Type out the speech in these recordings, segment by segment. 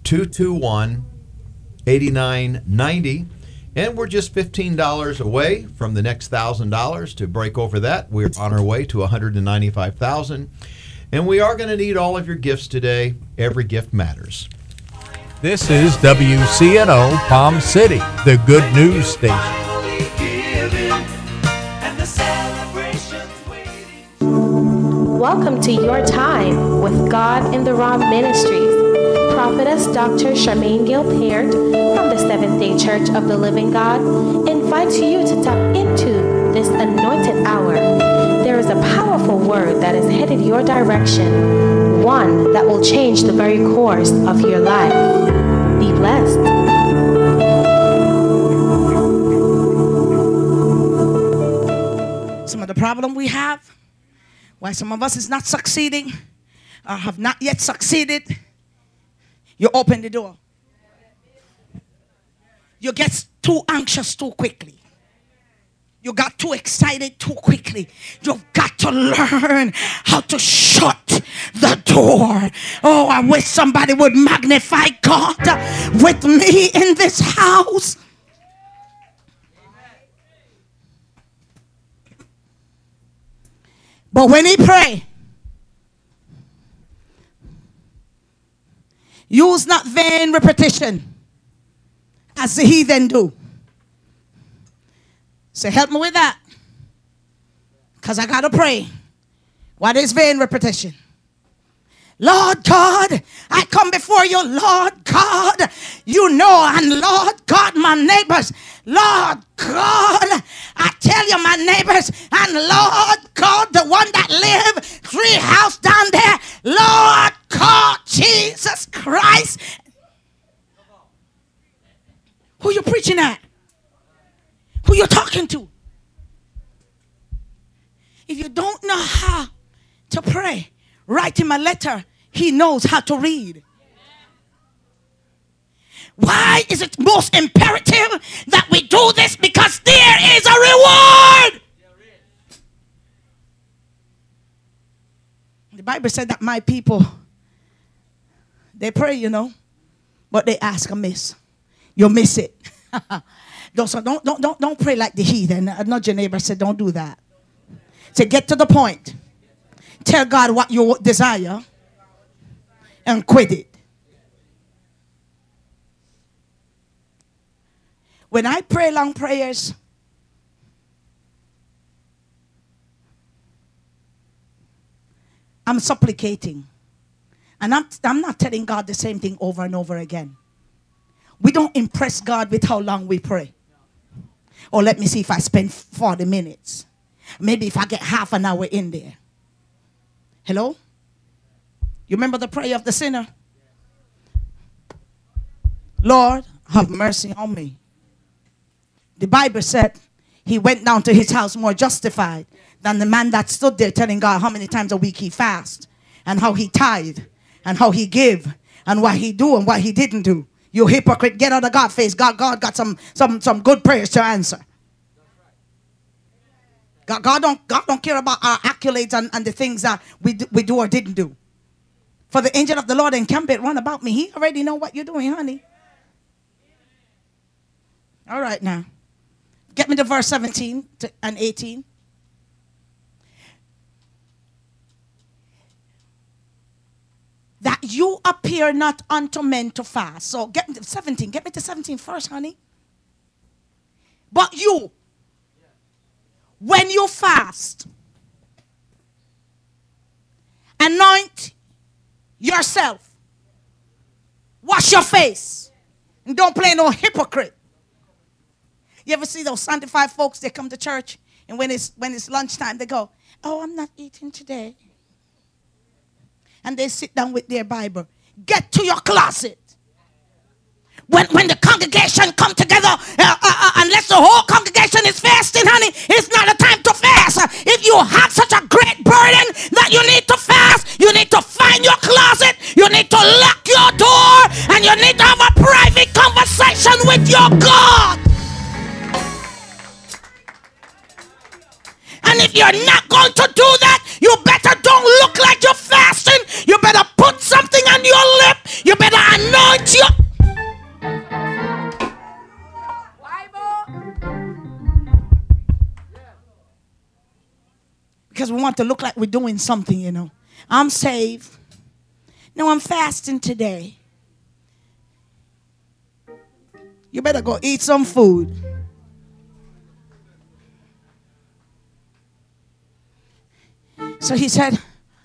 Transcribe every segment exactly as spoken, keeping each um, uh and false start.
two two one, eight nine nine zero. And we're just fifteen dollars away from the next one thousand dollars. To break over that, we're on our way to one hundred ninety-five thousand dollars. And we are going to need all of your gifts today. Every gift matters. This is W C N O Palm City, the good news station. Welcome to Your Time with God in the Raw Ministries. Prophetess Doctor Charmaine Gilpert from the Seventh-day Church of the Living God invites you to tap into this anointed hour. There is a powerful word that is headed your direction, one that will change the very course of your life. Be blessed. Some of the problem we have, why some of us is not succeeding, or have not yet succeeded, you open the door. You get too anxious too quickly. You got too excited too quickly. You've got to learn how to shut the door. Oh, I wish somebody would magnify God with me in this house. But when he pray, use not vain repetition as the heathen do. Say, help me with that. Because I got to pray. What is vain repetition? Lord God, I come before you, Lord God. You know, and Lord God, my neighbors. Lord God, I tell you, my neighbors, and Lord God, the one that live three house down there, Lord God, Jesus Christ. Who you preaching at? Who you talking to? If you don't know how to pray, write him a letter. He knows how to read. Why is it most imperative that we do this? Because there is a reward. The Bible said that my people, they pray, you know, but they ask amiss. You miss it. don't, so don't, don't, don't, don't pray like the heathen. Nudge your neighbor, said, don't do that. Say, get to the point. Tell God what you desire and quit it. When I pray long prayers, I'm supplicating. And I'm, I'm not telling God the same thing over and over again. We don't impress God with how long we pray. Or let me see if I spend forty minutes. Maybe if I get half an hour in there. Hello? You remember the prayer of the sinner? Lord, have mercy on me. The Bible said he went down to his house more justified than the man that stood there telling God how many times a week he fast and how he tithe and how he give and what he do and what he didn't do. You hypocrite, get out of God's face. God, God got some, some, some good prayers to answer. God, God, don't, God don't care about our accolades and, and the things that we do, we do or didn't do. For the angel of the Lord encampeth round about me. He already know what you're doing, honey. All right now. Get me to verse seventeen to, and eighteen. That you appear not unto men to fast. So get me to seventeen. Get me to seventeen first, honey. But you, when you fast, anoint yourself. Wash your face. And don't play no hypocrite. You ever see those sanctified folks, they come to church, and when it's, when it's lunchtime, they go, oh, I'm not eating today. And they sit down with their Bible. Get to your closet. When, when the congregation come together, uh, uh, uh, unless the whole congregation is fasting, honey, it's not a time to fast. Uh, if you have such a great burden that you need to fast, you need to find your closet, you need to lock your door, and you need to have a private conversation with your God. And if you're not going to do that, you better don't look like you're fasting. You better put something on your lip. You better anoint your want to look like we're doing something, you know. I'm saved. No, I'm fasting today. You better go eat some food. So he said,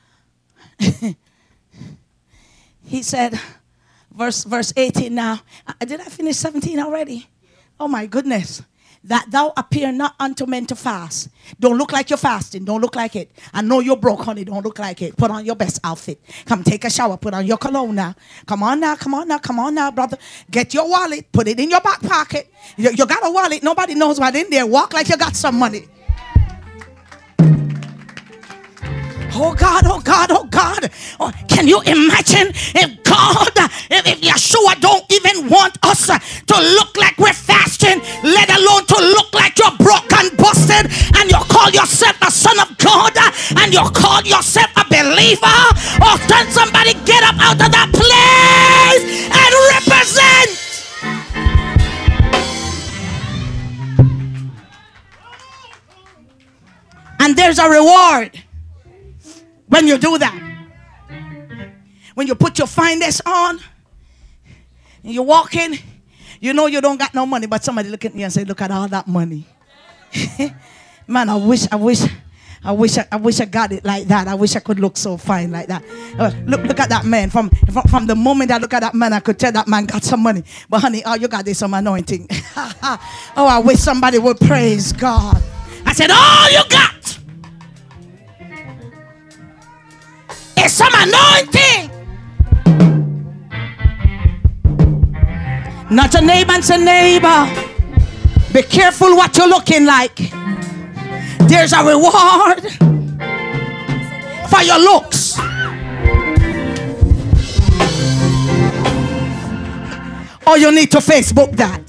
he said, verse, verse eighteen now. Uh, did I finish seventeen already? Oh my goodness. That thou appear not unto men to fast. Don't look like you're fasting. Don't look like it. I know you're broke, honey. Don't look like it. Put on your best outfit. Come take a shower. Put on your cologne now. Come on now. Come on now. Come on now, brother. Get your wallet. Put it in your back pocket. You, you got a wallet. Nobody knows what's in there. Walk like you got some money. Oh God, oh God, oh God. Oh, can you imagine if God, if, if Yeshua don't even want us to look like we're fasting, let alone to look like you're broken, busted, and you call yourself a son of God, and you call yourself a believer? Or can somebody get up out of that place and represent? And there's a reward when you do that. When you put your finest on and you walk in, you know you don't got no money, but somebody look at you and say, look at all that money. Man, I wish, I wish, I wish, I, I wish I got it like that. I wish I could look so fine like that. Uh, look, look at that man. From, from from the moment I look at that man, I could tell that man got some money. But honey, all you got is some anointing. Oh, I wish somebody would praise God. I said, all you got is some anointing. Not a neighbor and say, neighbor, be careful what you're looking like. There's a reward for your looks. Or you need to Facebook that.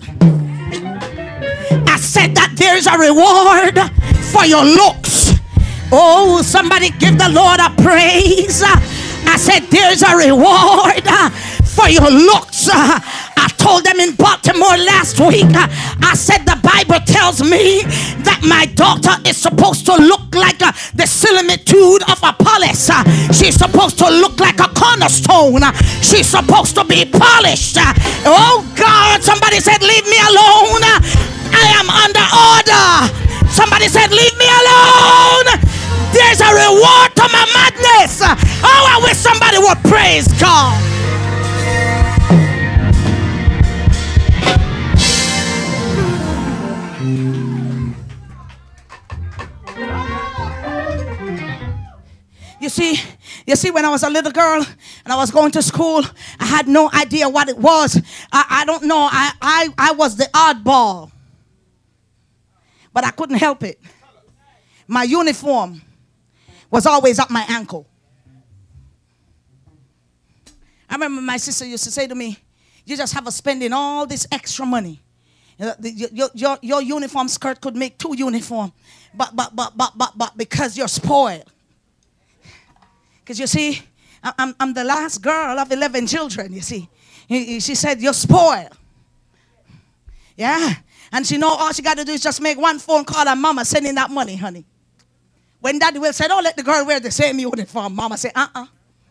I said that there's a reward for your looks. Oh, somebody give the Lord a praise. I said there's a reward for your looks. I told them in Baltimore last week, I said the Bible tells me that my daughter is supposed to look like uh, the similitude of Apollos. Uh, she's supposed to look like a cornerstone. Uh, she's supposed to be polished. Uh, oh God, somebody said leave me alone. Uh, I am under order. Somebody said leave me alone. There's a reward to my madness. Uh, oh, I wish somebody would praise God. You see, you see, when I was a little girl and I was going to school, I had no idea what it was. I, I don't know. I, I, I was the oddball. But I couldn't help it. My uniform was always up my ankle. I remember my sister used to say to me, you just have us spending all this extra money. Your, your, your uniform skirt could make two uniforms. But, but, but, but, but, but because you're spoiled. Because you see, I'm, I'm the last girl of eleven children, you see. She said, you're spoiled. Yeah. And she know all she got to do is just make one phone call and mama sending that money, honey. When daddy will say, don't let the girl wear the same uniform. Mama say, uh-uh.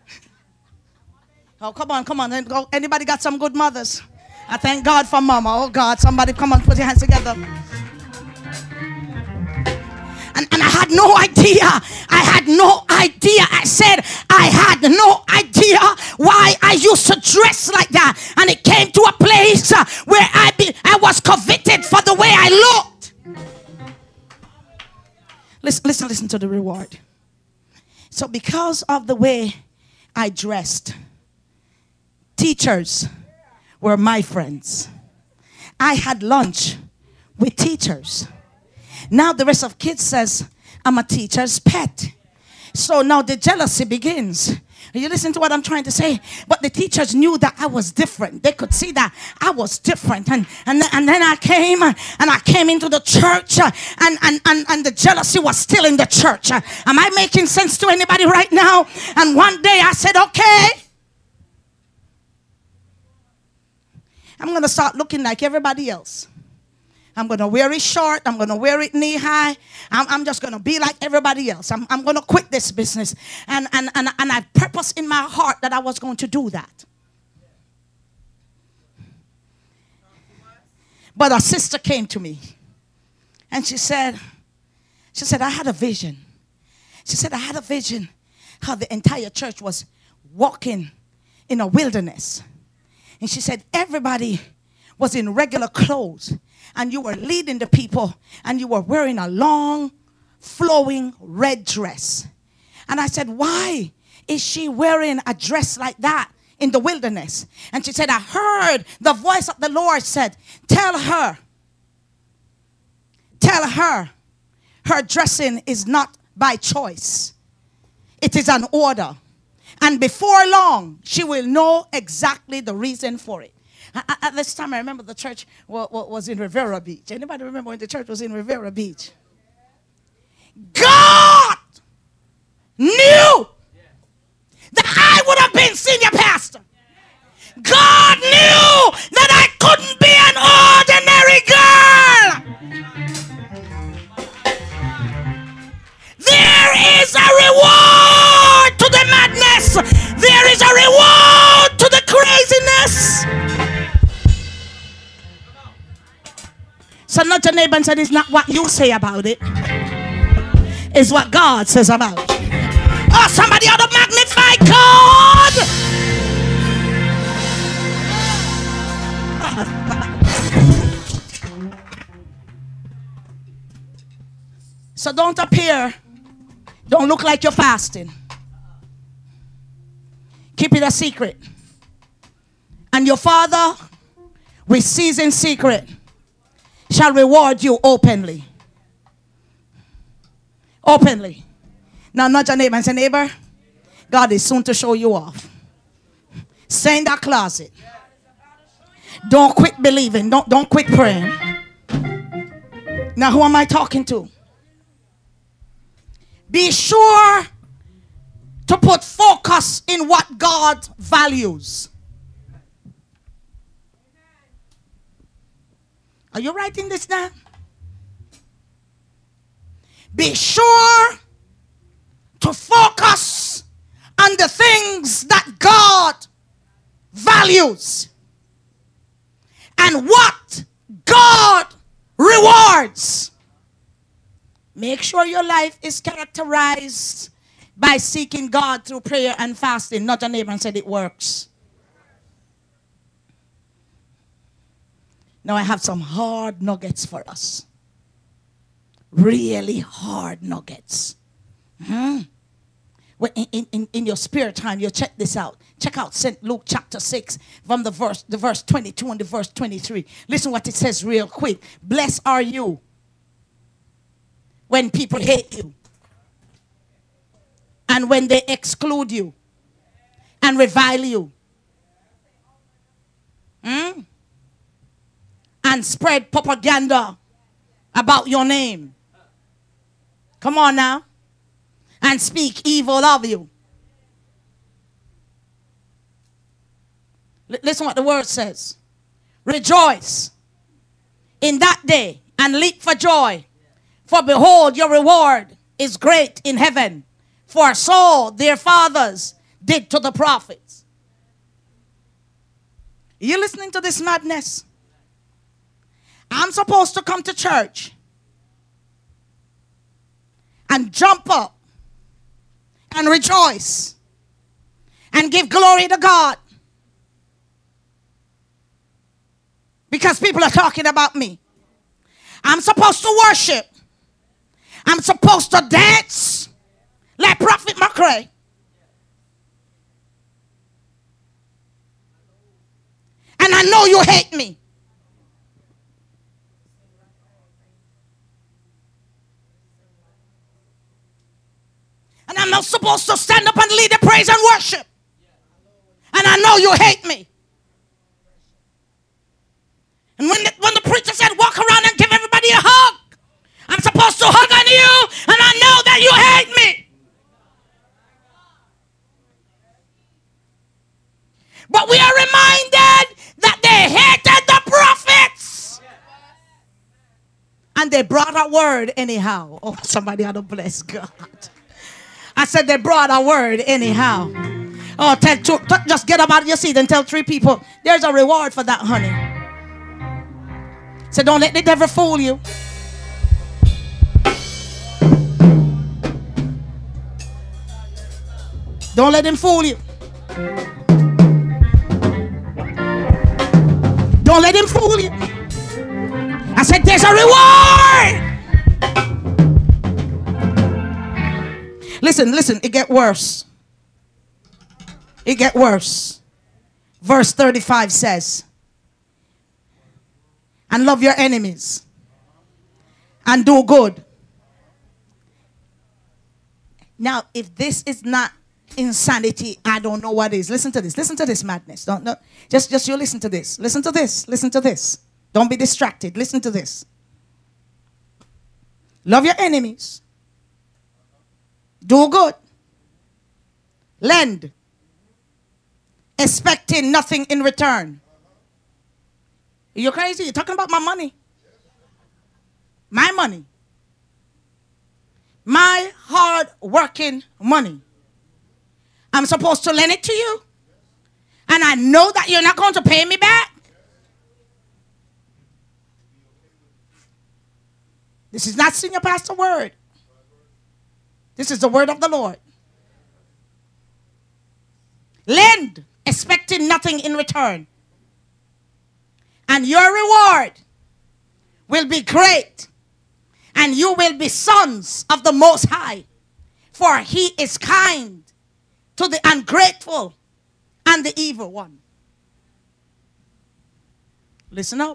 Oh, come on, come on. Anybody got some good mothers? I thank God for mama. Oh, God, somebody come on, put your hands together. And, and I had no idea. I had no idea. I said I had no idea why I used to dress like that. And it came to a place uh, where I, be, I was coveted for the way I looked. Listen, listen, listen to the reward. So because of the way I dressed, teachers were my friends. I had lunch with teachers. Now the rest of kids says, I'm a teacher's pet. So now the jealousy begins. You listen to what I'm trying to say? But the teachers knew that I was different. They could see that I was different. And, and, and then I came and I came into the church and, and, and, and the jealousy was still in the church. Am I making sense to anybody right now? And one day I said, okay, I'm going to start looking like everybody else. I'm going to wear it short. I'm going to wear it knee high. I'm, I'm just going to be like everybody else. I'm, I'm going to quit this business. And, and, and, and I purpose in my heart that I was going to do that. But a sister came to me. And she said, she said, I had a vision. She said, I had a vision how the entire church was walking in a wilderness. And she said, everybody was in regular clothes. And you were leading the people. And you were wearing a long, flowing red dress. And I said, why is she wearing a dress like that in the wilderness? And she said, I heard the voice of the Lord said, tell her, tell her, her dressing is not by choice. It is an order. And before long, she will know exactly the reason for it. At this time, I remember the church was in Rivera Beach. Anybody remember when the church was in Rivera Beach? God knew that I would have been senior pastor. God knew that I couldn't be an ordinary girl. There is a reward to the madness. There is a reward to the craziness. So nudge your neighbor and say, it's not what you say about it. It's what God says about it. Oh, somebody ought to magnify God. So don't appear. Don't look like you're fasting. Keep it a secret. And your Father, which sees in secret, shall reward you openly. Openly. Now, not your neighbor and say, neighbor, God is soon to show you off. Stay in that closet. Don't quit believing. Don't, don't quit praying. Now, who am I talking to? Be sure to put focus in what God values. Are you writing this down? Be sure to focus on the things that God values and what God rewards. Make sure your life is characterized by seeking God through prayer and fasting. Not a neighbor and said it works. Now I have some hard nuggets for us. Really hard nuggets. Hmm? Well, in, in, in your spare time, you check this out. Check out Saint Luke chapter six from the verse, the verse twenty-two and the verse twenty-three. Listen what it says real quick. Blessed are you when people hate you, and when they exclude you and revile you. Hmm? And spread propaganda about your name. Come on now. And speak evil of you. L- listen what the word says. Rejoice in that day and leap for joy. For behold, your reward is great in heaven. For so their fathers did to the prophets. Are you listening to this madness? I'm supposed to come to church and jump up and rejoice and give glory to God because people are talking about me. I'm supposed to worship. I'm supposed to dance like Prophet McCray. And I know you hate me. And I'm not supposed to stand up and lead the praise and worship. And I know you hate me. And when the, when the preacher said walk around and give everybody a hug, I'm supposed to hug on you, and I know that you hate me. But we are reminded that they hated the prophets. they brought a word anyhow. Oh, somebody ought to bless God. I said they brought a word anyhow. Oh, tell two, just get up out of your seat and tell three people, there's a reward for that, honey. So don't let the devil fool you. Don't let him fool you. Don't let him fool you. I said there's a reward. Listen, listen, it get worse. It get worse. Verse thirty-five says, and love your enemies and do good. Now, if this is not insanity, I don't know what is. Listen to this. Listen to this madness. Don't, don't just just you listen to this. Listen to this. Listen to this. Don't be distracted. Listen to this. Love your enemies. Do good. Lend. Expecting nothing in return. You're crazy. You're talking about my money. My money. My hard working money. I'm supposed to lend it to you. And I know that you're not going to pay me back. This is not senior pastor word. This is the word of the Lord. Lend, expecting nothing in return. And your reward will be great. And you will be sons of the Most High. For he is kind to the ungrateful and the evil one. Listen up.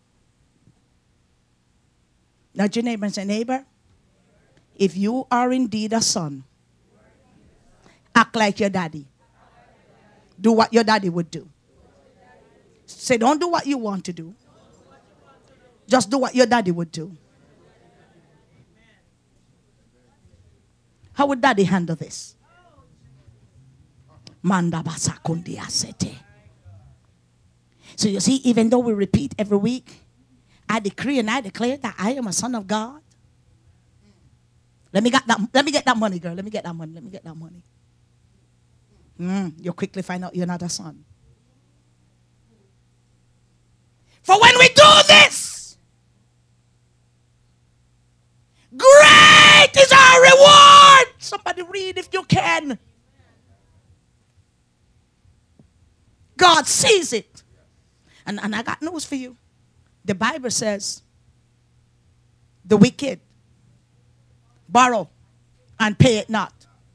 Nudge your neighbor and say, neighbor, if you are indeed a son, act like your daddy. Do what your daddy would do. Say, don't do what you want to do. Just do what your daddy would do. How would daddy handle this? Manda basa kundia sete. So you see, even though we repeat every week, I decree and I declare that I am a son of God. Let me get that, let me get that money, girl. Let me get that money. Let me get that money. Mm, you'll quickly find out you're not a son. For when we do this, great is our reward. Somebody read if you can. God sees it. And, and I got news for you. The Bible says the wicked borrow and pay it not.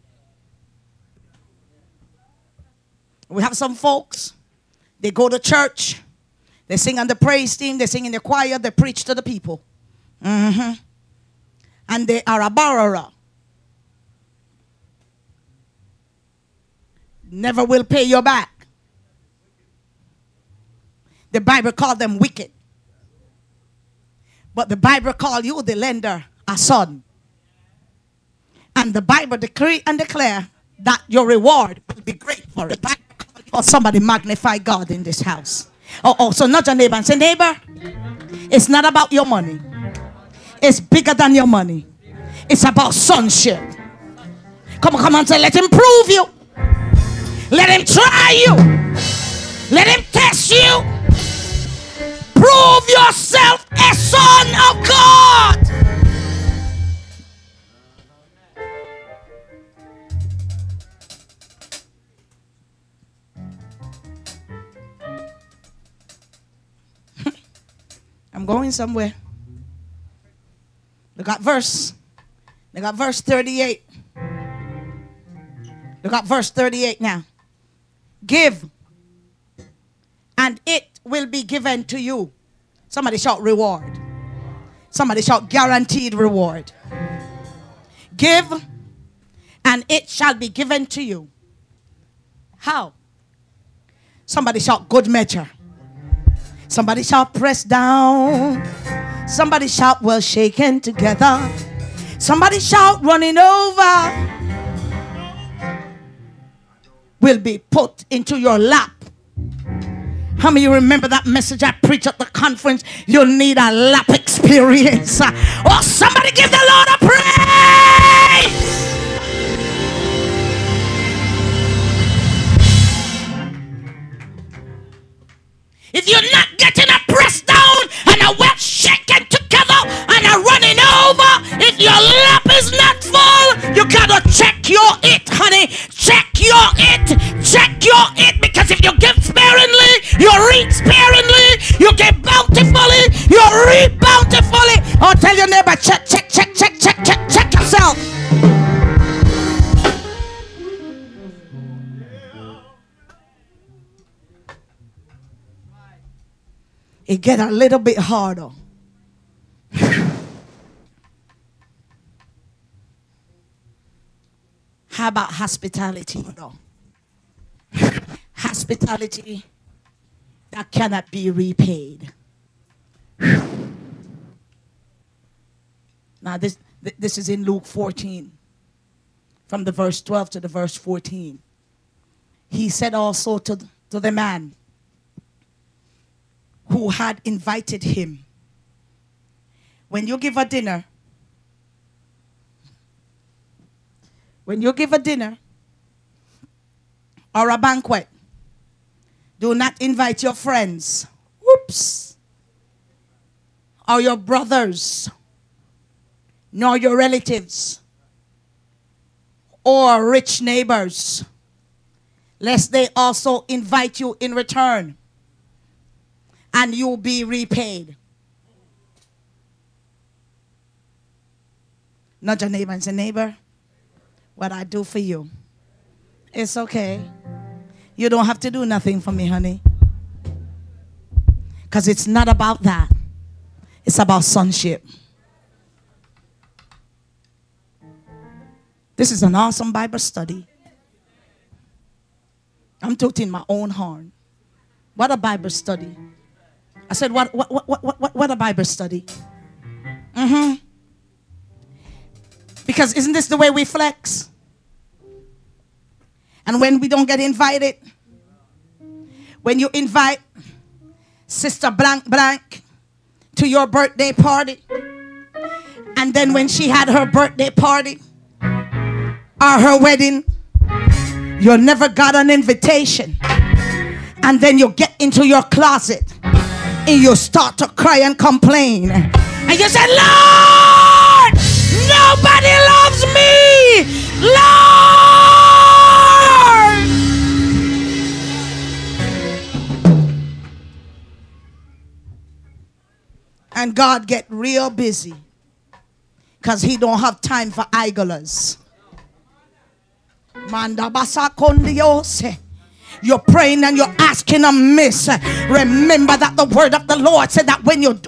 We have some folks, they go to church, they sing on the praise team, they sing in the choir, they preach to the people. Mm-hmm. And they are a borrower. Never will pay you back. The Bible called them wicked. But the Bible called you, the lender, a son. And the Bible decree and declare that your reward will be great for it. Or somebody magnify God in this house. Oh, oh, so not your neighbor and say, neighbor, it's not about your money. It's bigger than your money. It's about sonship. Come on, come on, say, let him prove you. Let him try you. Let him test you. Prove yourself a son of God. I'm going somewhere. Look at verse. Look at verse thirty-eight. Look at verse thirty-eight now. Give, and it will be given to you. Somebody shout reward. Somebody shout guaranteed reward. Give, and it shall be given to you. How? Somebody shout good measure. Somebody shout press down. Somebody shout well shaken together. Somebody shout running over. Will be put into your lap. How many of you remember that message I preached at the conference? You'll need a lap experience. Oh, somebody give the Lord a praise. If you're not getting a press down and a well shaken together and a running over, if your lap is not full, you gotta check your it, honey. Check your it. Check your it. Because if you give sparingly, you reap sparingly. You give bountifully, you reap bountifully. Oh, tell your neighbor, check, check, check, check, check, check, check yourself. It get a little bit harder. How about hospitality, though? Hospitality that cannot be repaid. Now this this is in Luke fourteen, from the verse twelve to the verse fourteen. He said also to, to the man who had invited him, when you give a dinner, when you give a dinner or a banquet, do not invite your friends, whoops, or your brothers, nor your relatives, or rich neighbors, lest they also invite you in return, and you'll be repaid. Not your neighbor and say, neighbor, what I do for you, it's okay. You don't have to do nothing for me, honey. Because it's not about that. It's about sonship. This is an awesome Bible study. I'm tooting my own horn. What a Bible study. I said, what, what, what, what, what, what a Bible study. Mm-hmm. Because isn't this the way we flex? And when we don't get invited, when you invite Sister Blank Blank to your birthday party, and then when she had her birthday party or her wedding, you never got an invitation, and then you get into your closet and you start to cry and complain, and you say, Lord, nobody loves me, Lord. And God get real busy because he don't have time for idlers. You're praying and you're asking amiss. Remember that the word of the Lord said that when you do.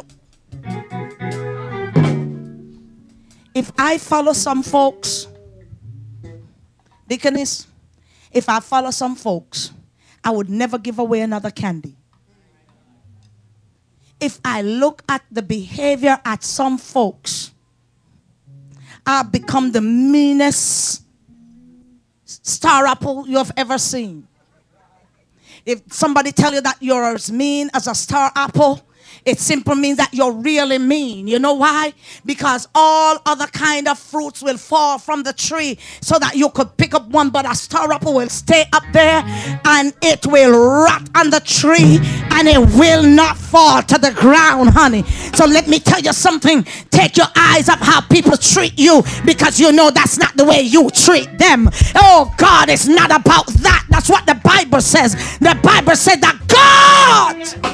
If I follow some folks, Deaconess, if I follow some folks, I would never give away another candy. If I look at the behavior at some folks, I've become the meanest star apple you have ever seen. If somebody tell you that you're as mean as a star apple, it simply means that you're really mean. You know why? Because all other kind of fruits will fall from the tree so that you could pick up one, but a star apple will stay up there and it will rot on the tree and it will not fall to the ground, honey. So let me tell you something. Take your eyes up how people treat you, because you know that's not the way you treat them. Oh, God, it's not about that. That's what the Bible says. The Bible said that God...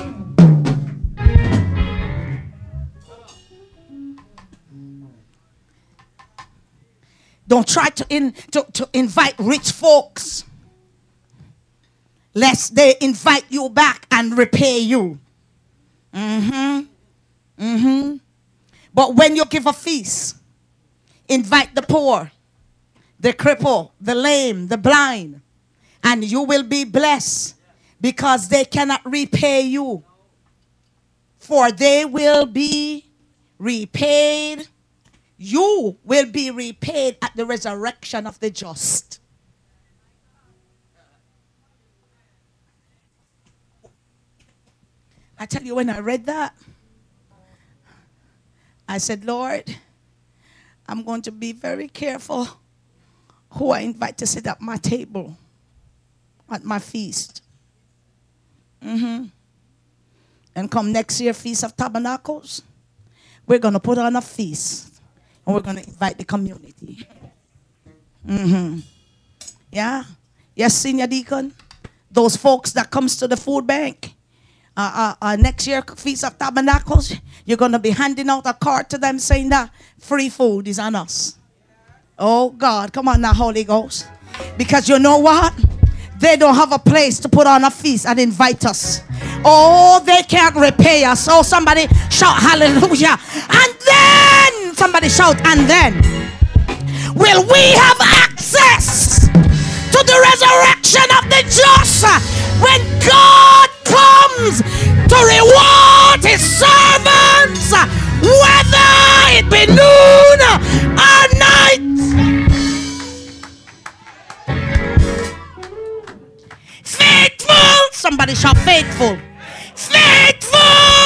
Don't try to, in, to, to invite rich folks, lest they invite you back and repay you. Mm-hmm. Mm-hmm. But when you give a feast, invite the poor, the cripple, the lame, the blind, and you will be blessed, because they cannot repay you, for they will be repaid. You will be repaid at the resurrection of the just. I tell you, when I read that, I said, Lord, I'm going to be very careful who I invite to sit at my table, at my feast. Mm-hmm. And come next year, Feast of Tabernacles, we're going to put on a feast. And we're going to invite the community. Mm-hmm. Yeah? Yes, Senior Deacon? Those folks that comes to the food bank, uh, uh, uh, next year, Feast of Tabernacles, you're going to be handing out a card to them saying that free food is on us. Oh, God. Come on now, Holy Ghost. Because you know what? They don't have a place to put on a feast and invite us. Oh, they can't repay us. Oh, somebody shout hallelujah. And then, somebody shout, and then, will we have access to the resurrection of the just when God comes to reward his servants, whether it be noon or night? Faithful. Somebody shout faithful. Faithful.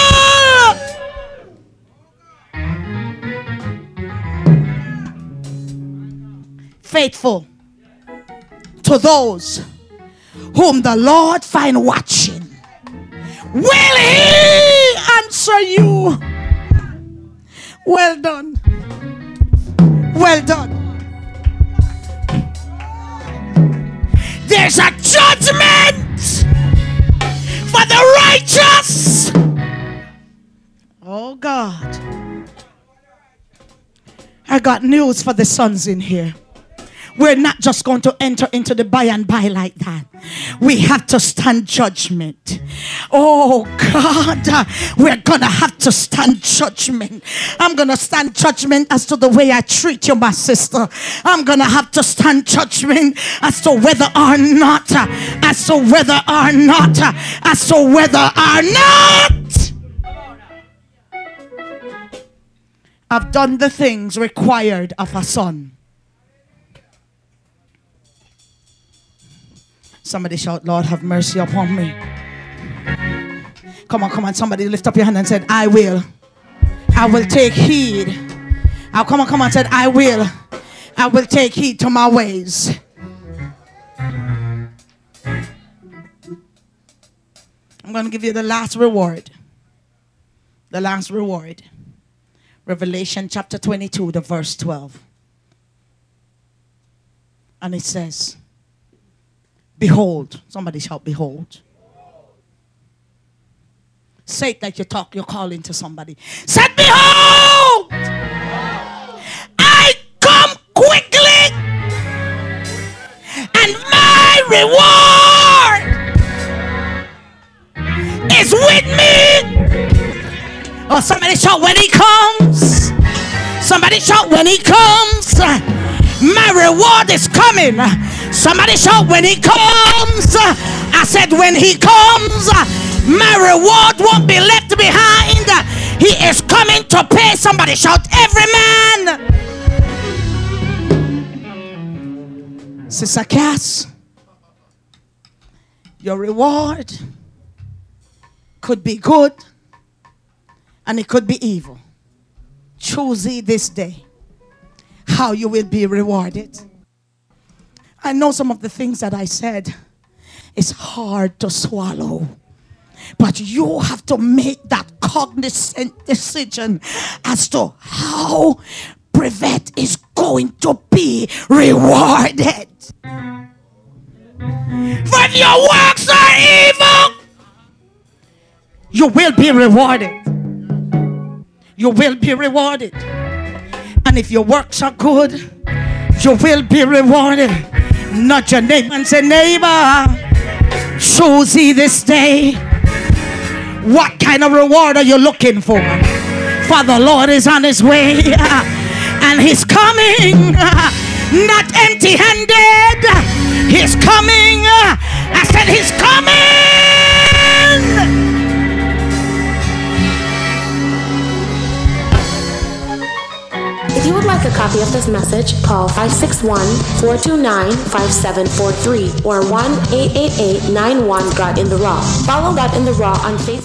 Faithful to those whom the Lord find watching. Will he answer you? Well done. Well done. There's a judgment for the righteous. Oh God. I got news for the sons in here. We're not just going to enter into the by and by like that. We have to stand judgment. Oh God, uh, we're going to have to stand judgment. I'm going to stand judgment as to the way I treat you, my sister. I'm going to have to stand judgment as to whether or not, uh, as to whether or not, uh, as to whether or not I've done the things required of a son. Somebody shout, Lord, have mercy upon me. Come on, come on. Somebody lift up your hand and said, I will. I will take heed. Oh, come on, come on. Said, I will. I will take heed to my ways. I'm going to give you the last reward. The last reward. Revelation chapter twenty-two, the verse twelve. And it says, behold. Somebody shout, behold. Say it like you talk, you're calling to somebody. Say, behold! I come quickly, and my reward is with me. Oh, somebody shout, when he comes. Somebody shout, when he comes. My reward is coming. Somebody shout, when he comes. I said, when he comes, my reward won't be left behind. He is coming to pay. Somebody shout, every man. Sister Cass, your reward could be good and it could be evil. Choose ye this day how you will be rewarded. I know some of the things that I said is hard to swallow, but you have to make that cognizant decision as to how Brevet is going to be rewarded. For if your works are evil, you will be rewarded. You will be rewarded. And if your works are good, you will be rewarded. Not your neighbor and say, neighbor, choose ye this day. What kind of reward are you looking for? For the Lord is on his way, and he's coming, not empty-handed. He's coming. I said he's coming. If you would like a copy of this message, call five six one, four two nine, five seven four three or one eight eight eight, nine one, God in the Raw. Follow God in the Raw on Facebook.